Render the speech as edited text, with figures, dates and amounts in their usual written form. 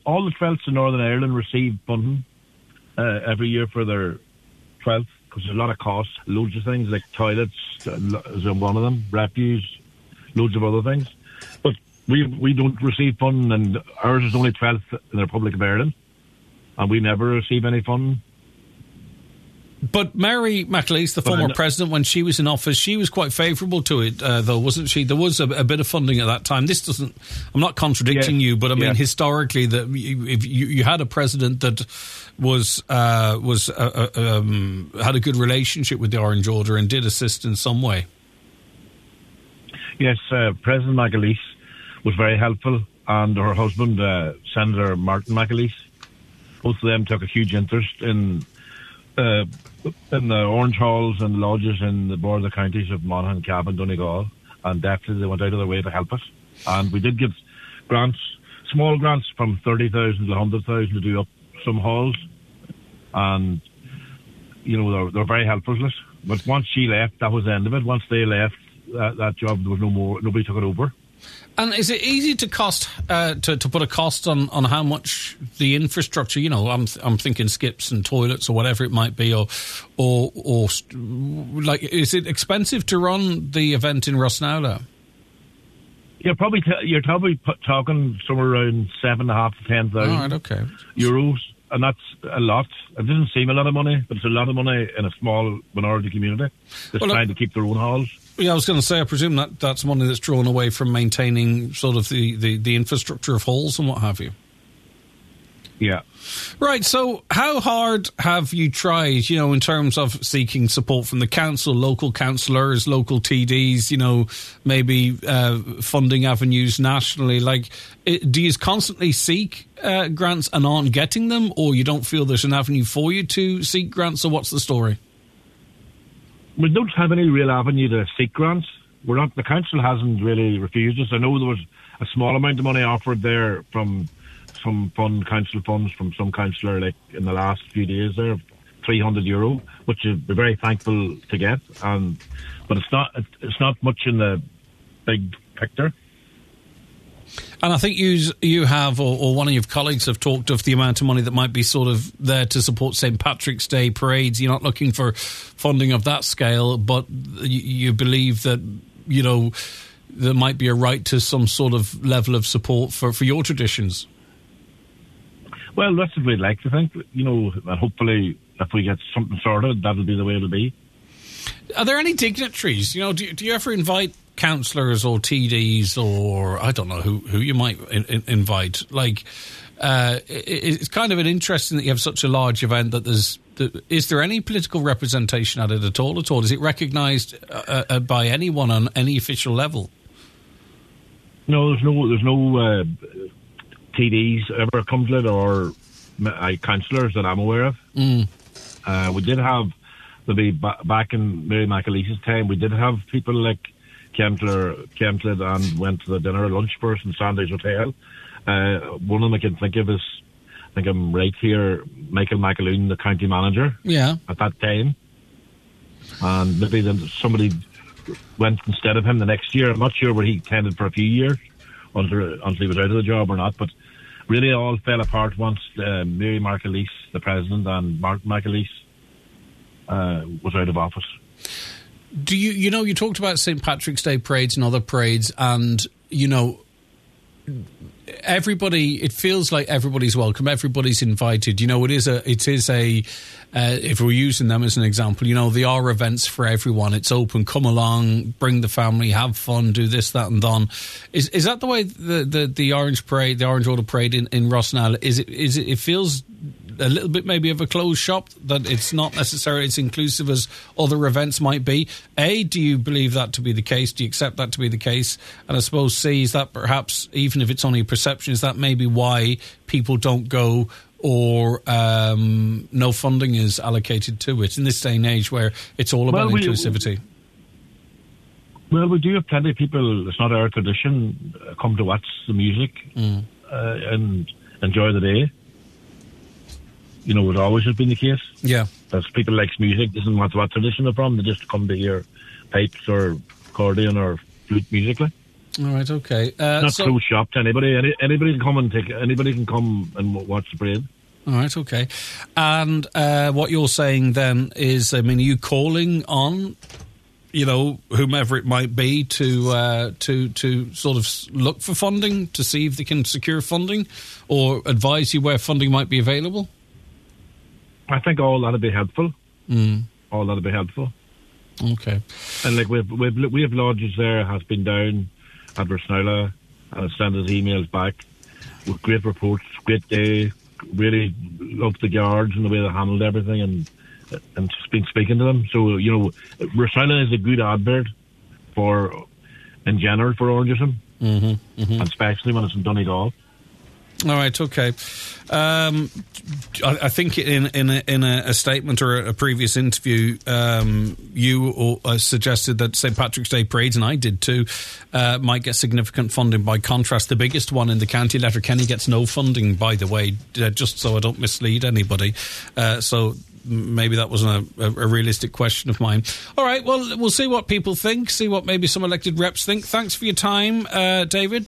All the 12ths in Northern Ireland receive funding every year for their 12th, because there's a lot of costs, loads of things like toilets is one of them, refuse, loads of other things. But we don't receive funding, and ours is only 12th in the Republic of Ireland, and we never receive any funding. But Mary McAleese, the former president, when she was in office, she was quite favourable to it, though, wasn't she? There was a bit of funding at that time. This doesn't... I'm not contradicting you, but I mean, historically, that if you had a president that had a good relationship with the Orange Order and did assist in some way. Yes, President McAleese was very helpful, and her husband, Senator Martin McAleese, both of them took a huge interest in the Orange Halls and lodges in the border counties of Monaghan, Cavan, Donegal, and definitely they went out of their way to help us. And we did give grants, small grants from 30,000 to 100,000 to do up some halls, and they're very helpful to us. But once she left, that was the end of it. Once they left, that job, there was no more. Nobody took it over. And is it easy to put a cost on how much the infrastructure? I'm thinking skips and toilets or whatever it might be, or like, is it expensive to run the event in Rossnowla? You're probably talking somewhere around 7,500 to 10,000 euros, and that's a lot. It doesn't seem a lot of money, but it's a lot of money in a small minority community that's trying to keep their own halls. Yeah, I was going to say, I presume that's money that's drawn away from maintaining sort of the infrastructure of halls and what have you. Yeah. Right, so how hard have you tried, in terms of seeking support from the council, local councillors, local TDs, maybe funding avenues nationally? Like, do you constantly seek grants and aren't getting them, or you don't feel there's an avenue for you to seek grants, or what's the story? We don't have any real avenue to seek grants. The council hasn't really refused us. I know there was a small amount of money offered there from some council funds from some councillor, like in the last few days there, €300, which we're very thankful to get. But it's not much in the big picture. And I think you have, or one of your colleagues have talked of the amount of money that might be sort of there to support St. Patrick's Day parades. You're not looking for funding of that scale, but you believe that, there might be a right to some sort of level of support for your traditions. Well, that's what we'd like to think, and hopefully if we get something sorted, that'll be the way it'll be. Are there any dignitaries? Do you ever invite councillors or TDs, or I don't know who you might invite? Like, it's kind of an interesting that you have such a large event that is there any political representation at it at all? Is it recognised by anyone on any official level? No, there's no TDs ever come to it, or councillors that I'm aware of. We did have, back in Mary McAleese's time, we did have people like Kemtled and went to the dinner lunch first in Sandys Hotel. One of them I can think of is, I think I'm right here, Michael McAloon, the county manager. Yeah. At that time. And maybe then somebody went instead of him the next year. I'm not sure where he attended for a few years until he was out of the job or not, but really it all fell apart once Mary McAleese, the president, and Martin McAleese was out of office. Do you talked about St. Patrick's Day parades and other parades, and everybody, it feels like everybody's welcome, everybody's invited. It is a if we're using them as an example, they are events for everyone. It's open, come along, bring the family, have fun, do this, that and that. Is that the way the Orange Parade, the Orange Order Parade in Rossnowla, it feels a little bit maybe of a closed shop, that it's not necessarily as inclusive as other events might be? A, do you believe that to be the case? Do you accept that to be the case? And I suppose C, is that perhaps, even if it's only a perception, is that maybe why people don't go, or no funding is allocated to it in this day and age where it's all about inclusivity? Well, we do have plenty of people, it's not our tradition, come to watch the music and enjoy the day. It always has been the case. Yeah. As people likes music, doesn't matter what tradition they're from, they just come to hear pipes or accordion or flute musically. All right, okay. Not closed shop to anybody. Anybody can come and Anybody can come and watch the parade. All right, okay. And what you're saying then is, I mean, are you calling on, whomever it might be to sort of look for funding to see if they can secure funding, or advise you where funding might be available? I think all that'll be helpful. All that'll be helpful. Okay. And like we have lodges there, has been down at Versnella and has sent us emails back with great reports, great day. Really loved the guards and the way they handled everything, and just been speaking to them. So Versnella is a good advert in general for Orangeism, and especially when it's in Donegal. All right, okay. I think in a statement or a previous interview, you suggested that St. Patrick's Day parades, and I did too, might get significant funding. By contrast, the biggest one in the county, Letterkenny, gets no funding, by the way, just so I don't mislead anybody. So maybe that wasn't a realistic question of mine. All right, well, we'll see what people think, see what maybe some elected reps think. Thanks for your time, David.